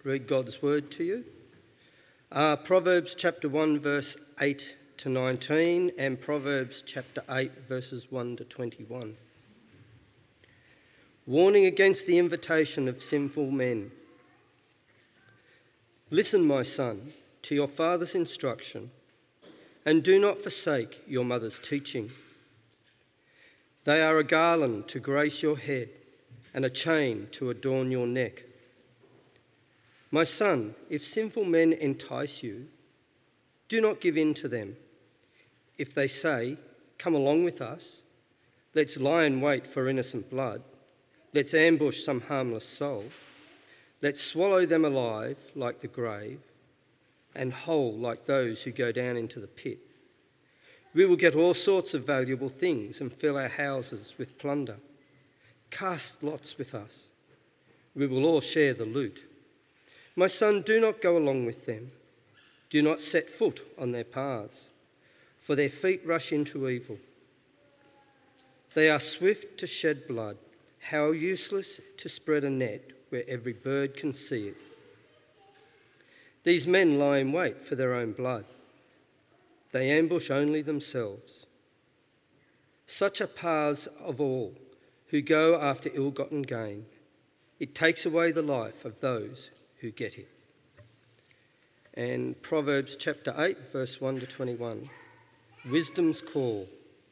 read God's word to you. Proverbs chapter 1 verse 8 to 19 and Proverbs chapter 8 verses 1 to 21. Warning against the invitation of sinful men. Listen, my son, to your father's instruction, and do not forsake your mother's teaching. They are a garland to grace your head and a chain to adorn your neck. My son, if sinful men entice you, do not give in to them. If they say, "Come along with us, let's lie in wait for innocent blood, let's ambush some harmless soul, let's swallow them alive like the grave, and whole like those who go down into the pit. We will get all sorts of valuable things and fill our houses with plunder. Cast lots with us. We will all share the loot. My son, do not go along with them. Do not set foot on their paths, for their feet rush into evil. They are swift to shed blood. How useless to spread a net where every bird can see it. These men lie in wait for their own blood. They ambush only themselves. Such are paths of all who go after ill-gotten gain. It takes away the life of those who get it. And Proverbs chapter 8, verse 1 to 21. Wisdom's call.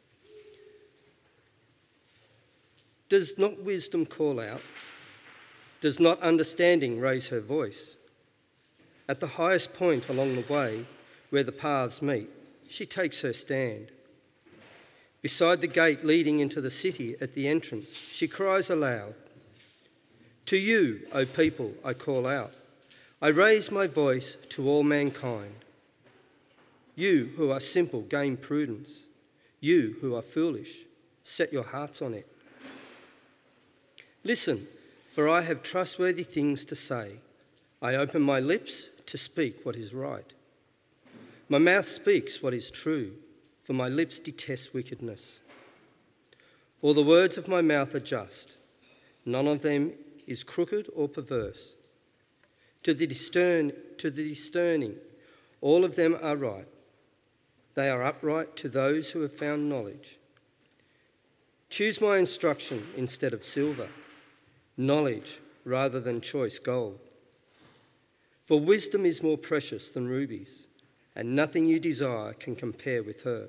Does not wisdom call out? Does not understanding raise her voice? At the highest point along the way, where the paths meet, she takes her stand. Beside the gate leading into the city at the entrance, she cries aloud, "To you, O people, I call out. I raise my voice to all mankind. You who are simple, gain prudence. You who are foolish, set your hearts on it. Listen, for I have trustworthy things to say. I open my lips to speak what is right. My mouth speaks what is true, for my lips detest wickedness. All the words of my mouth are just. None of them is crooked or perverse. To the discerning, all of them are right. They are upright to those who have found knowledge. Choose my instruction instead of silver, knowledge rather than choice gold. For wisdom is more precious than rubies, and nothing you desire can compare with her.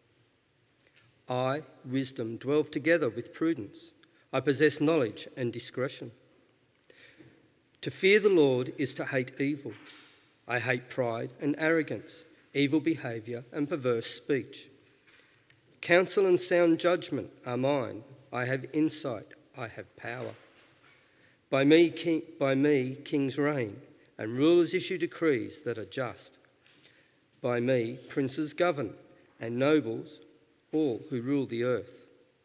I, wisdom, dwell together with prudence. I possess knowledge and discretion. To fear the Lord is to hate evil. I hate pride and arrogance, evil behaviour and perverse speech. Counsel and sound judgment are mine. I have insight, I have power. By me, kings reign, and rulers issue decrees that are just. By me, princes govern, and nobles, all who rule the earth.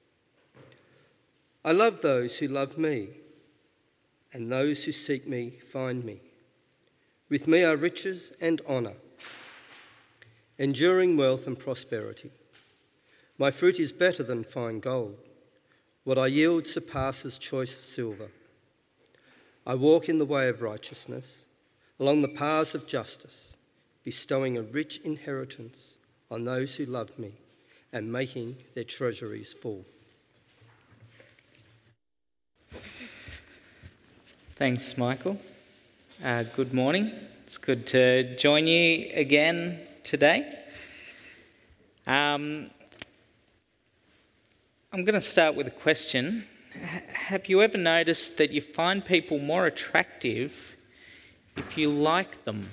I love those who love me, and those who seek me find me. With me are riches and honour, enduring wealth and prosperity. My fruit is better than fine gold. What I yield surpasses choice silver. I walk in the way of righteousness, along the paths of justice, bestowing a rich inheritance on those who love me and making their treasuries full. Thanks, Michael. Good morning. It's good to join you again today. I'm going to start with a question. Have you ever noticed that you find people more attractive if you like them?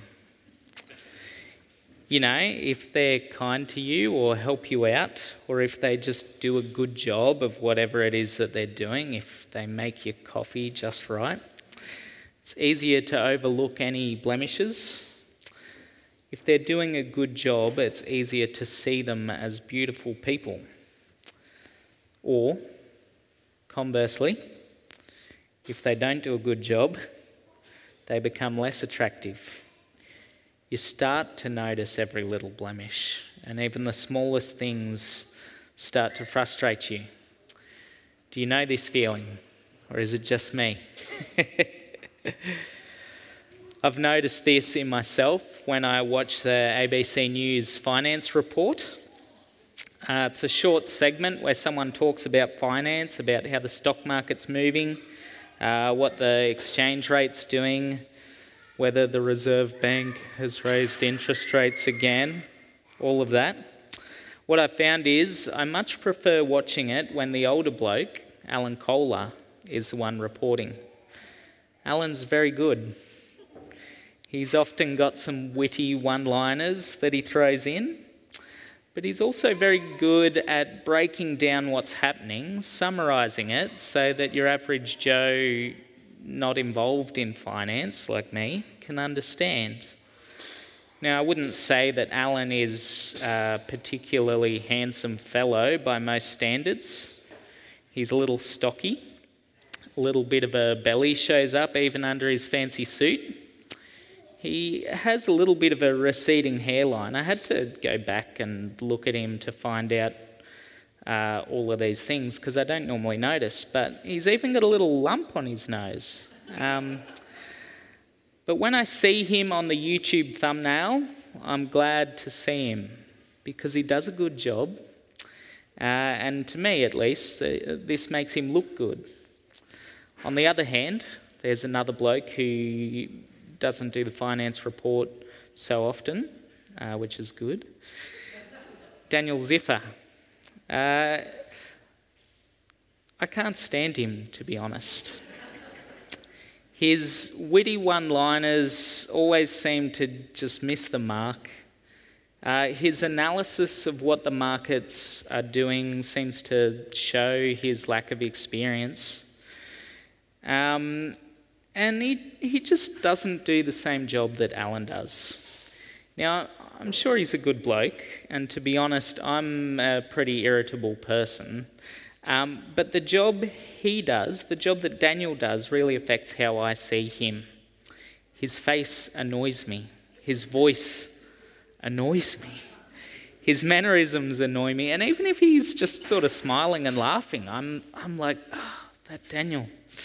You know, if they're kind to you or help you out, or if they just do a good job of whatever it is that they're doing, if they make your coffee just right. It's easier to overlook any blemishes. If they're doing a good job, it's easier to see them as beautiful people. Or, conversely, if they don't do a good job, they become less attractive. You start to notice every little blemish, and even the smallest things start to frustrate you. Do you know this feeling, or is it just me? I've noticed this in myself when I watch the ABC News finance report. It's a short segment where someone talks about finance, about how the stock market's moving, what the exchange rate's doing, whether the Reserve Bank has raised interest rates again, all of that. What I found is I much prefer watching it when the older bloke, Alan Kohler, is the one reporting. Alan's very good. He's often got some witty one-liners that he throws in, but he's also very good at breaking down what's happening, summarising it so that your average Joe not involved in finance like me can understand. Now, I wouldn't say that Alan is a particularly handsome fellow by most standards. He's a little stocky. A little bit of a belly shows up even under his fancy suit. He has a little bit of a receding hairline. I had to go back and look at him to find out all of these things because I don't normally notice. But he's even got a little lump on his nose. But when I see him on the YouTube thumbnail, I'm glad to see him because he does a good job. And to me, at least, this makes him look good. On the other hand, there's another bloke who doesn't do the finance report so often, which is good. Daniel Ziffer. I can't stand him, to be honest. His witty one-liners always seem to just miss the mark. His analysis of what the markets are doing seems to show his lack of experience. And he just doesn't do the same job that Alan does. Now, I'm sure he's a good bloke, and to be honest, I'm a pretty irritable person. But the job he does, the job that Daniel does, really affects how I see him. His face annoys me. His voice annoys me. His mannerisms annoy me. And even if he's just sort of smiling and laughing, I'm like, oh, that Daniel.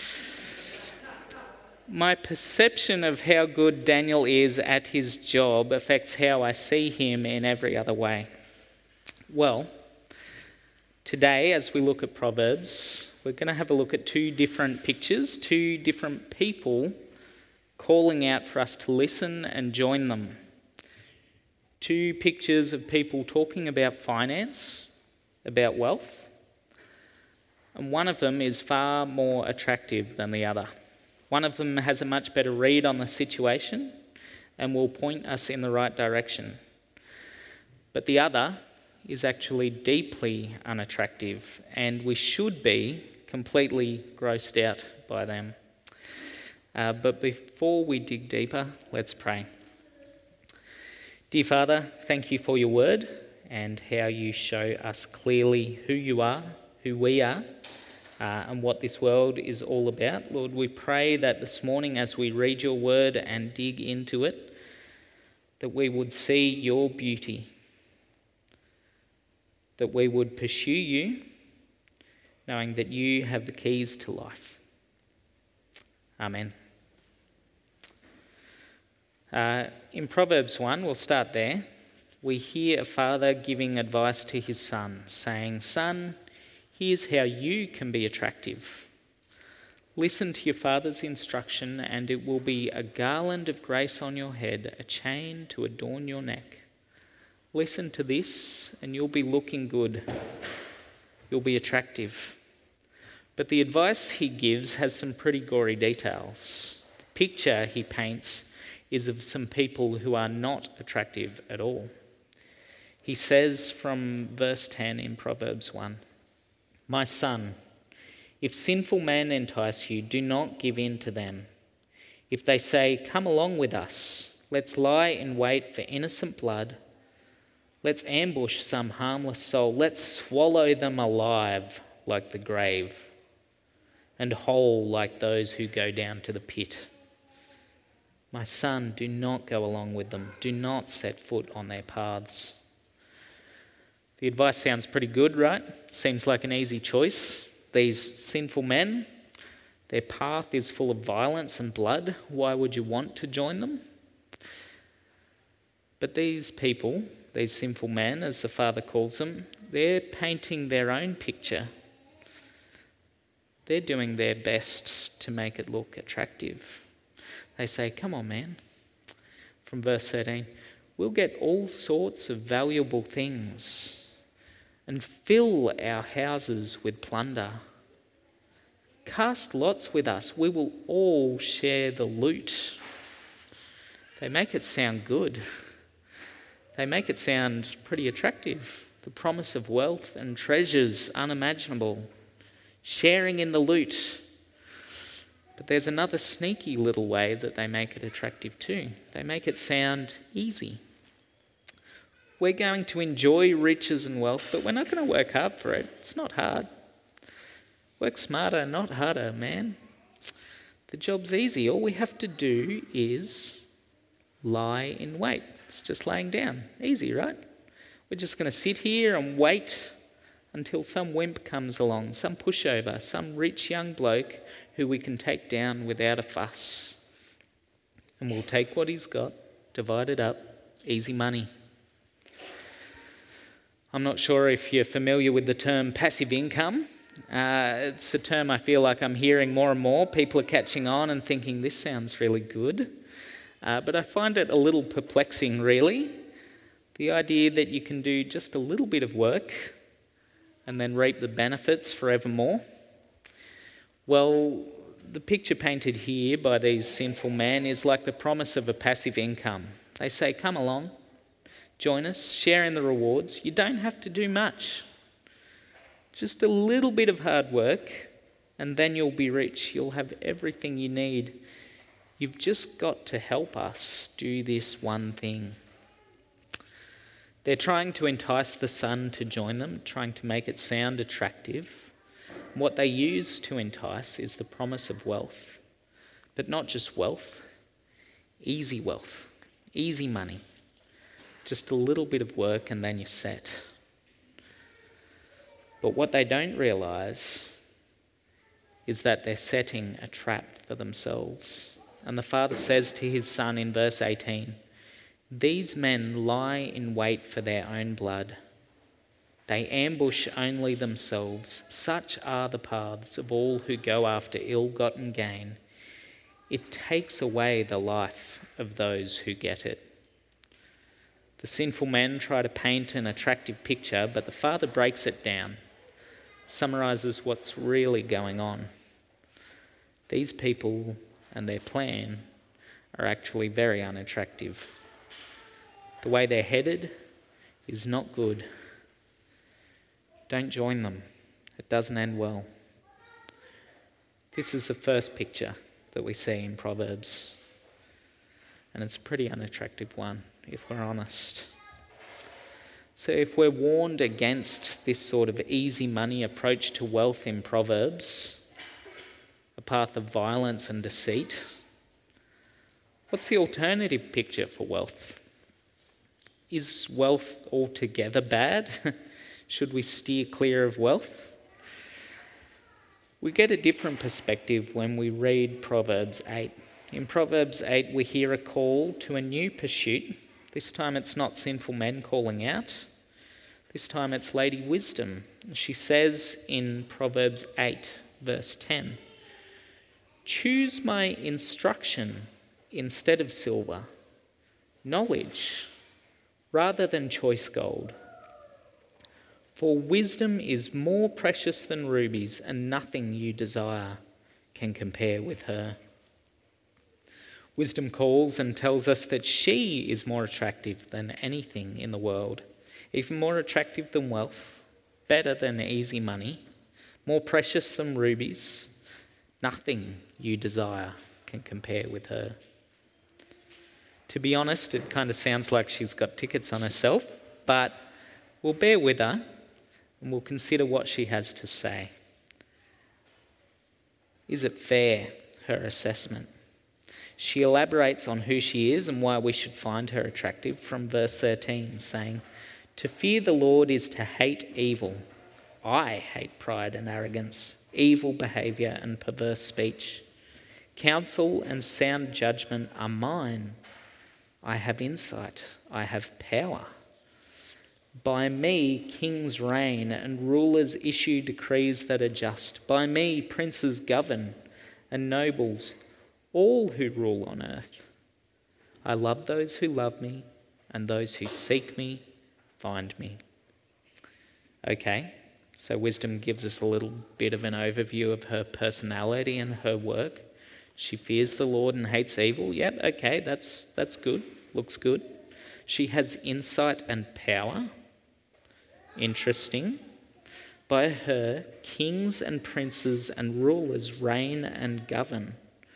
My perception of how good Daniel is at his job affects how I see him in every other way. Well, today, as we look at Proverbs, we're going to have a look at two different pictures, two different people calling out for us to listen and join them. Two pictures of people talking about finance, about wealth, and one of them is far more attractive than the other. One of them has a much better read on the situation and will point us in the right direction. But the other is actually deeply unattractive, and we should be completely grossed out by them. But before we dig deeper, let's pray. Dear Father, thank you for your word and how you show us clearly who you are, who we are, and what this world is all about. Lord, we pray that this morning as we read your word and dig into it, that we would see your beauty, that we would pursue you, knowing that you have the keys to life. Amen. In Proverbs 1, we'll start there, we hear a father giving advice to his son, saying, "Son, here's how you can be attractive. Listen to your father's instruction, and it will be a garland of grace on your head, a chain to adorn your neck. Listen to this, and you'll be looking good. You'll be attractive." But the advice he gives has some pretty gory details. The picture he paints is of some people who are not attractive at all. He says from verse 10 in Proverbs 1, "My son, if sinful men entice you, do not give in to them. If they say, 'Come along with us, let's lie in wait for innocent blood. Let's ambush some harmless soul. Let's swallow them alive like the grave, and whole like those who go down to the pit.' My son, do not go along with them. Do not set foot on their paths." The advice sounds pretty good, right? Seems like an easy choice. These sinful men, Their path is full of violence and blood. Why would you want to join them? But these people, these sinful men, as the Father calls them, they're painting their own picture. They're doing their best to make it look attractive. They say, come on, man. From verse 13, we'll get all sorts of valuable things and fill our houses with plunder. Cast lots with us. We will all share the loot. They make it sound good. They make it sound pretty attractive. The promise of wealth and treasures unimaginable. Sharing in the loot. But there's another sneaky little way that they make it attractive too. They make it sound easy. We're going to enjoy riches and wealth, but we're not going to work hard for it. It's not hard. Work smarter, not harder, man. The job's easy. All we have to do is lie in wait. It's just laying down. Easy, right? We're just going to sit here and wait until some wimp comes along, some pushover, some rich young bloke who we can take down without a fuss. And we'll take what he's got, divide it up, easy money. I'm not sure if you're familiar with the term passive income. It's a term I feel like I'm hearing more and more. People are catching on and thinking, this sounds really good. But I find it a little perplexing, really. The idea that you can do just a little bit of work and then reap the benefits forevermore. Well, the picture painted here by these sinful men is like the promise of a passive income. They say, come along, join us, share in the rewards. You don't have to do much. Just a little bit of hard work, and then you'll be rich. You'll have everything you need. You've just got to help us do this one thing. They're trying to entice the son to join them, trying to make it sound attractive. What they use to entice is the promise of wealth. But not just wealth, easy money. Just a little bit of work and then you're set. But what they don't realise is that they're setting a trap for themselves. And the Father says to his Son in verse 18, these men lie in wait for their own blood. They ambush only themselves. Such are the paths of all who go after ill-gotten gain. It takes away the life of those who get it. The sinful men try to paint an attractive picture, but the Father breaks it down, summarises what's really going on. These people and their plan are actually very unattractive. The way they're headed is not good. Don't join them. It doesn't end well. This is the first picture that we see in Proverbs. And it's a pretty unattractive one, if we're honest. So if we're warned against this sort of easy money approach to wealth in Proverbs, a path of violence and deceit, what's the alternative picture for wealth? Is wealth altogether bad? Should we steer clear of wealth? We get a different perspective when we read Proverbs 8. In Proverbs 8, we hear a call to a new pursuit. This time it's not sinful men calling out. This time it's Lady Wisdom. She says in Proverbs 8, verse 10, choose my instruction instead of silver, knowledge rather than choice gold. For wisdom is more precious than rubies, and nothing you desire can compare with her. Wisdom calls and tells us that she is more attractive than anything in the world, even more attractive than wealth, better than easy money, more precious than rubies. Nothing you desire can compare with her. To be honest, it kind of sounds like she's got tickets on herself, but we'll bear with her and we'll consider what she has to say. Is it fair, her assessment? She elaborates on who she is and why we should find her attractive from verse 13, saying, to fear the Lord is to hate evil. I hate pride and arrogance. evil behaviour and perverse speech. Counsel and sound judgment are mine. I have insight. I have power. By me, kings reign and rulers issue decrees that are just. By me, princes govern and nobles, all who rule on earth. I love those who love me, and those who seek me find me. Okay, so wisdom gives us a little bit of an overview of her personality and her work. She fears the Lord and hates evil. Yep, okay, that's good. Looks good. She has insight and power. Interesting. By her, kings and princes and rulers reign and govern.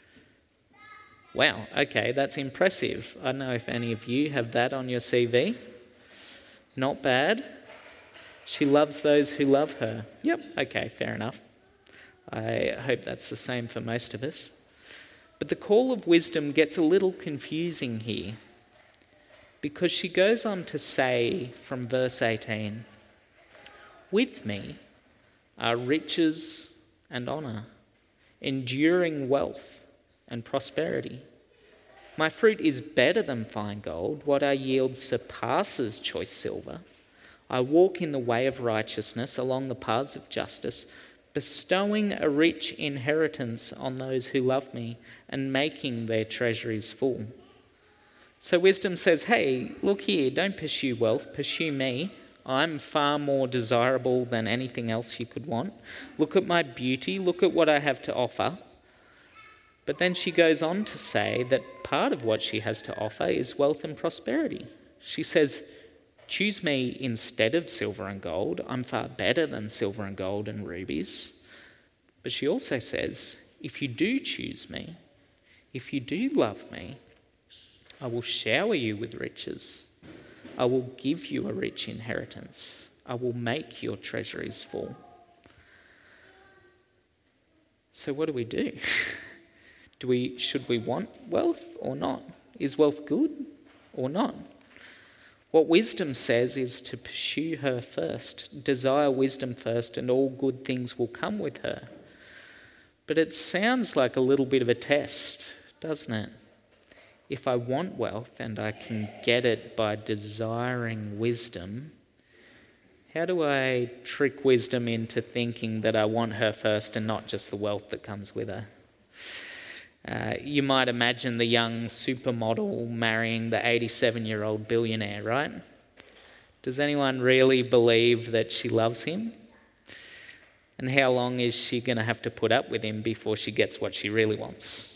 Wow, okay, that's impressive. I don't know if any of you have that on your CV. Not bad. She loves those who love her. Yep, okay, fair enough. I hope that's the same for most of us. But the call of wisdom gets a little confusing here, because she goes on to say from verse 18, with me are riches and honour, enduring wealth and prosperity. My fruit is better than fine gold. What I yield surpasses choice silver. I walk in the way of righteousness along the paths of justice, bestowing a rich inheritance on those who love me and making their treasuries full. So wisdom says, hey, look here, don't pursue wealth, pursue me. I'm far more desirable than anything else you could want. Look at my beauty, look at what I have to offer. But then she goes on to say that part of what she has to offer is wealth and prosperity. She says, choose me instead of silver and gold. I'm far better than silver and gold and rubies. But she also says, if you do choose me, if you do love me, I will shower you with riches. I will give you a rich inheritance. I will make your treasuries full. So what do we do? Should we want wealth or not? Is wealth good or not? What wisdom says is to pursue her first, desire wisdom first, and all good things will come with her. But it sounds like a little bit of a test, doesn't it? If I want wealth and I can get it by desiring wisdom, how do I trick wisdom into thinking that I want her first and not just the wealth that comes with her? You might imagine the young supermodel marrying the 87-year-old billionaire, right? Does anyone really believe that she loves him? And how long is she going to have to put up with him before she gets what she really wants?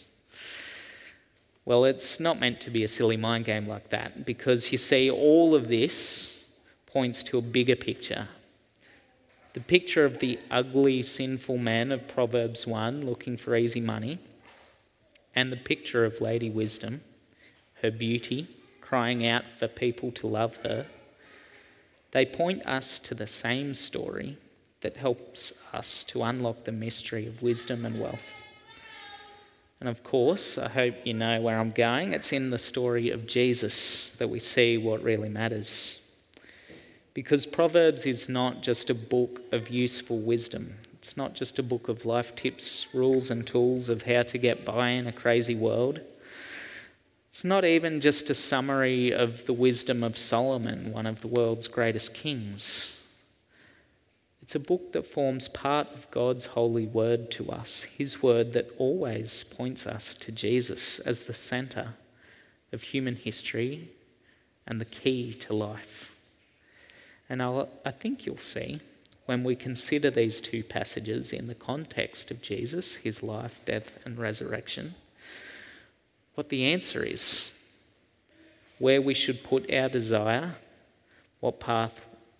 Well, it's not meant to be a silly mind game like that, because you see, all of this points to a bigger picture. The picture of the ugly, sinful man of Proverbs 1 looking for easy money, and the picture of Lady Wisdom, her beauty, crying out for people to love her. They point us to the same story that helps us to unlock the mystery of wisdom and wealth. And of course, I hope you know where I'm going. It's in the story of Jesus that we see what really matters. Because Proverbs is not just a book of useful wisdom. It's not just a book of life tips, rules and tools of how to get by in a crazy world. It's not even just a summary of the wisdom of Solomon, one of the world's greatest kings. It's a book that forms part of God's holy word to us, his word that always points us to Jesus as the centre of human history and the key to life. And I think you'll see, when we consider these two passages in the context of Jesus, his life, death and resurrection, what the answer is, where we should put our desire, what part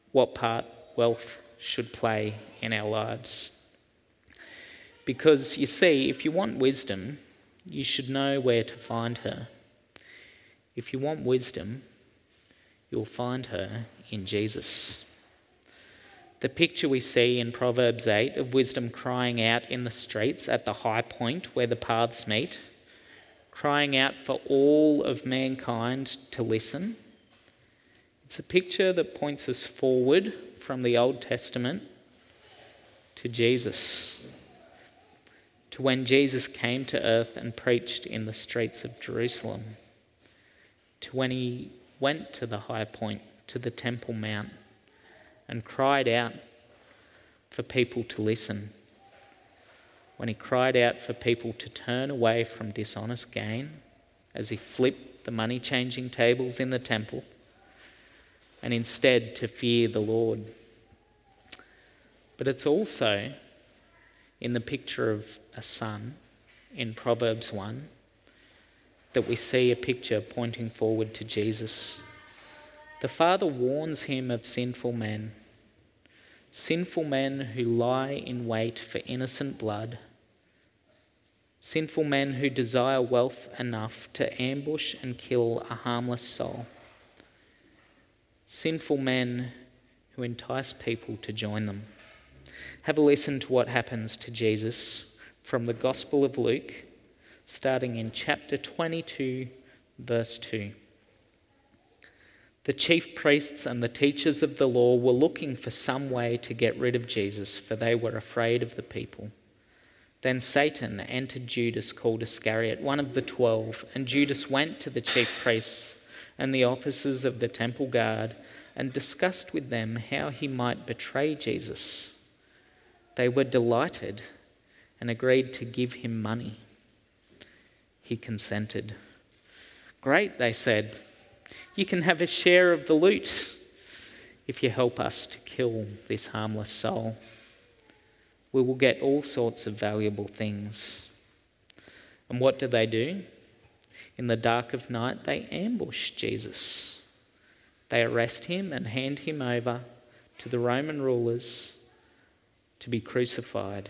wealth should play in our lives. Because you see, if you want wisdom, you should know where to find her. If you want wisdom, you'll find her in Jesus. The picture we see in Proverbs 8 of wisdom crying out in the streets at the high point where the paths meet, crying out for all of mankind to listen. It's a picture that points us forward from the Old Testament to Jesus. to when Jesus came to earth and preached in the streets of Jerusalem, to when he went to the high point, to the Temple Mount, and cried out for people to listen, when he cried out for people to turn away from dishonest gain as he flipped the money-changing tables in the temple, and instead to fear the Lord. But it's also in the picture of a son in Proverbs 1 that we see a picture pointing forward to Jesus. The Father warns him of sinful men who lie in wait for innocent blood, sinful men who desire wealth enough to ambush and kill a harmless soul, sinful men who entice people to join them. Have a listen to what happens to Jesus from the Gospel of Luke, starting in chapter 22, verse 2. The chief priests and the teachers of the law were looking for some way to get rid of Jesus, for they were afraid of the people. Then Satan entered Judas, called Iscariot, one of the 12, and Judas went to the chief priests and the officers of the temple guard and discussed with them how he might betray Jesus. They were delighted and agreed to give him money. He consented. "Great," they said. "You can have a share of the loot if you help us to kill this harmless soul. We will get all sorts of valuable things." And what do? In the dark of night, they ambush Jesus. They arrest him and hand him over to the Roman rulers to be crucified.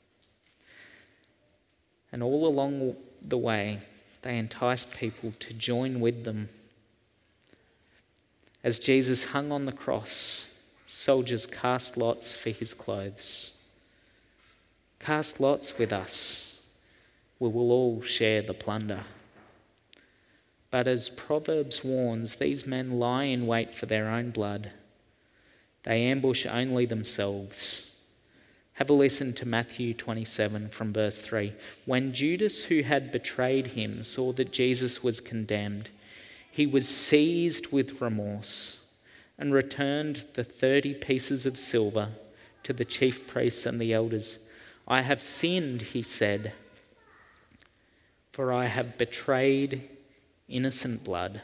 And all along the way, they enticed people to join with them. As Jesus hung on the cross, soldiers cast lots for his clothes. Cast lots with us. We will all share the plunder. But as Proverbs warns, these men lie in wait for their own blood. They ambush only themselves. Have a listen to Matthew 27 from verse 3. When Judas, who had betrayed him, saw that Jesus was condemned, he was seized with remorse and returned the 30 pieces of silver to the chief priests and the elders. "I have sinned," he said, "for I have betrayed innocent blood."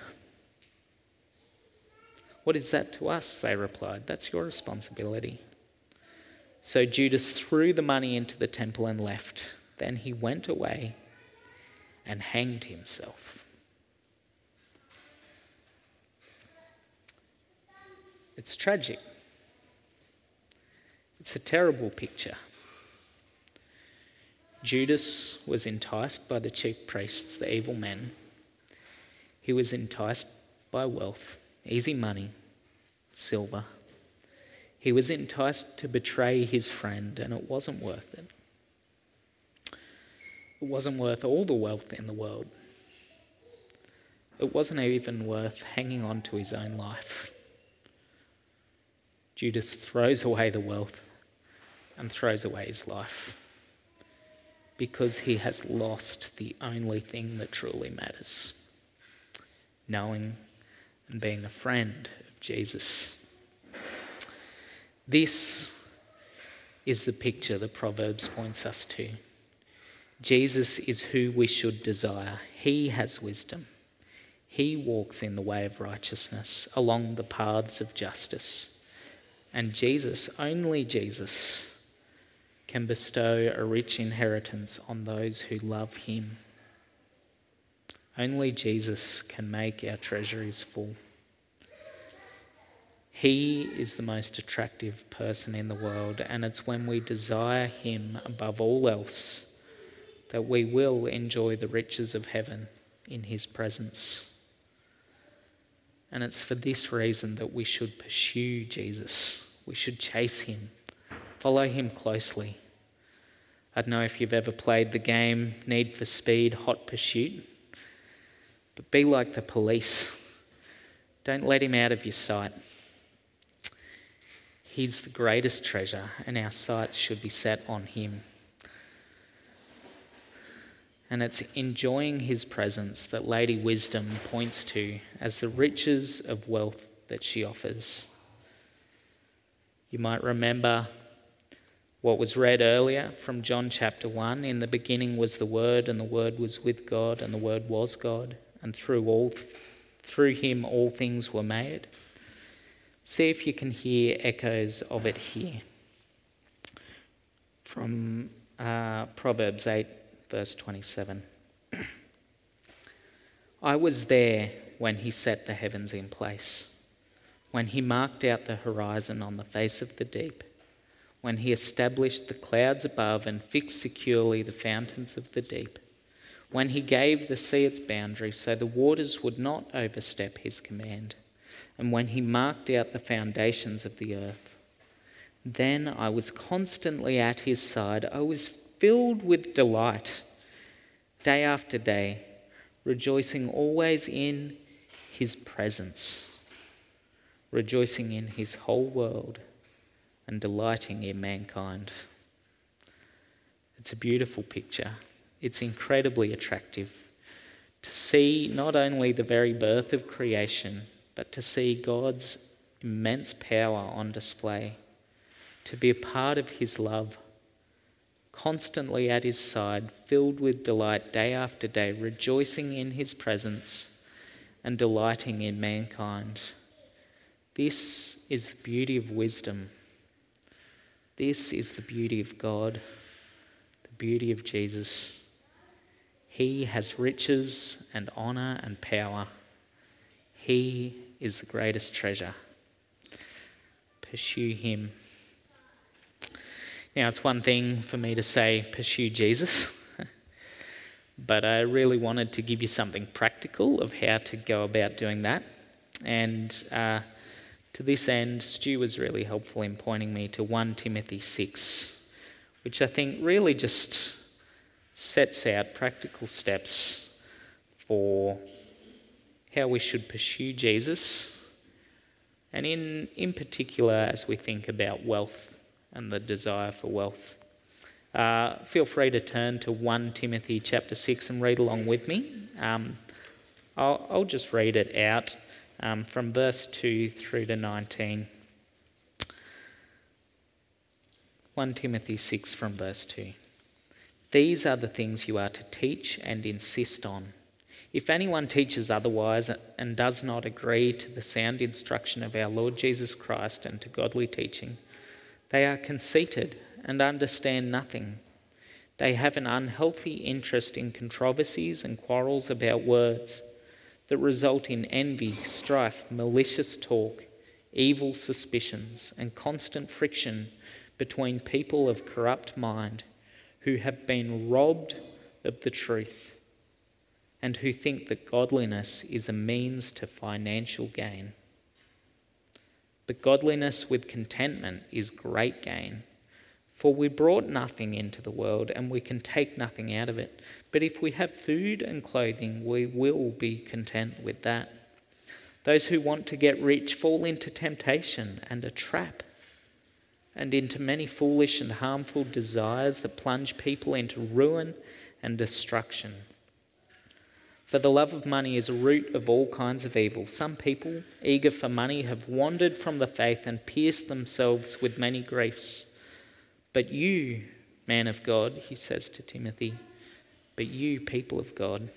"What is that to us?" they replied. "That's your responsibility." So Judas threw the money into the temple and left. Then he went away and hanged himself. It's tragic. It's a terrible picture. Judas was enticed by the chief priests, the evil men. He was enticed by wealth, easy money, silver. He was enticed to betray his friend, and it wasn't worth it. It wasn't worth all the wealth in the world. It wasn't even worth hanging on to his own life. Judas throws away the wealth and throws away his life because he has lost the only thing that truly matters: knowing and being a friend of Jesus. This is the picture that Proverbs points us to. Jesus is who we should desire. He has wisdom. He walks in the way of righteousness, along the paths of justice. And Jesus, only Jesus, can bestow a rich inheritance on those who love him. Only Jesus can make our treasuries full. He is the most attractive person in the world, and it's when we desire him above all else that we will enjoy the riches of heaven in his presence. And it's for this reason that we should pursue Jesus. We should chase him, follow him closely. I don't know if you've ever played the game Need for Speed Hot Pursuit, but be like the police. Don't let him out of your sight. He's the greatest treasure, and our sights should be set on him. And it's enjoying his presence that Lady Wisdom points to as the riches of wealth that she offers. You might remember what was read earlier from John chapter 1. In the beginning was the Word, and the Word was with God, and the Word was God, and through him all things were made. See if you can hear echoes of it here. From Proverbs 8, verse 27. I was there when he set the heavens in place, when he marked out the horizon on the face of the deep, when he established the clouds above and fixed securely the fountains of the deep, when he gave the sea its boundary so the waters would not overstep his command, and when he marked out the foundations of the earth. Then I was constantly at his side. I was filled with delight day after day, rejoicing always in his presence, rejoicing in his whole world and delighting in mankind. It's a beautiful picture. It's incredibly attractive to see not only the very birth of creation, but to see God's immense power on display, to be a part of his love, constantly at his side, filled with delight day after day, rejoicing in his presence and delighting in mankind. This is the beauty of wisdom. This is the beauty of God, the beauty of Jesus. He has riches and honour and power. He is the greatest treasure. Pursue him. Now, it's one thing for me to say, pursue Jesus, but I really wanted to give you something practical of how to go about doing that. And to this end, Stu was really helpful in pointing me to 1 Timothy 6, which I think really just sets out practical steps for how we should pursue Jesus, and in particular as we think about wealth and the desire for wealth. Feel free to turn to 1 Timothy chapter 6 and read along with me. I'll just read it out from verse 2 through to 19. 1 Timothy 6 from verse 2. These are the things you are to teach and insist on. If anyone teaches otherwise and does not agree to the sound instruction of our Lord Jesus Christ and to godly teaching, they are conceited and understand nothing. They have an unhealthy interest in controversies and quarrels about words that result in envy, strife, malicious talk, evil suspicions, and constant friction between people of corrupt mind who have been robbed of the truth and who think that godliness is a means to financial gain. But godliness with contentment is great gain. For we brought nothing into the world and we can take nothing out of it. But if we have food and clothing, we will be content with that. Those who want to get rich fall into temptation and a trap, and into many foolish and harmful desires that plunge people into ruin and destruction. For the love of money is a root of all kinds of evil. Some people, eager for money, have wandered from the faith and pierced themselves with many griefs. But you, man of God, he says to Timothy, but you, people of God,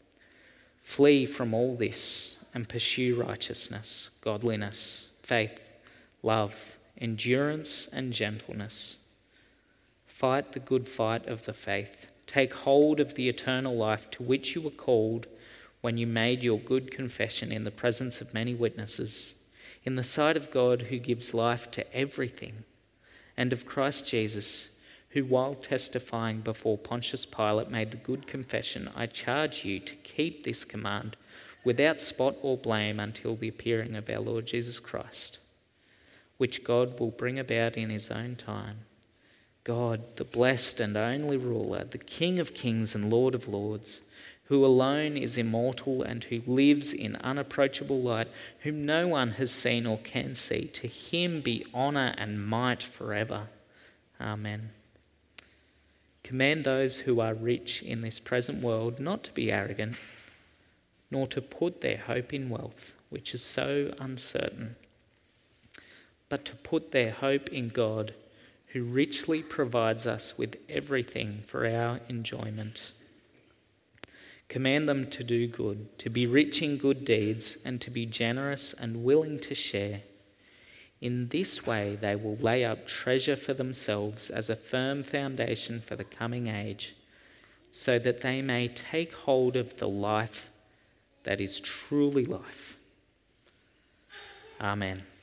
flee from all this and pursue righteousness, godliness, faith, love, endurance, and gentleness. Fight the good fight of the faith. Take hold of the eternal life to which you were called when you made your good confession in the presence of many witnesses, in the sight of God who gives life to everything, and of Christ Jesus, who while testifying before Pontius Pilate made the good confession, I charge you to keep this command without spot or blame until the appearing of our Lord Jesus Christ, which God will bring about in his own time. God, the blessed and only ruler, the King of kings and Lord of lords, who alone is immortal and who lives in unapproachable light, whom no one has seen or can see, to him be honour and might forever. Amen. Command those who are rich in this present world not to be arrogant, nor to put their hope in wealth, which is so uncertain, but to put their hope in God, who richly provides us with everything for our enjoyment. Command them to do good, to be rich in good deeds, and to be generous and willing to share. In this way they will lay up treasure for themselves as a firm foundation for the coming age, so that they may take hold of the life that is truly life. Amen.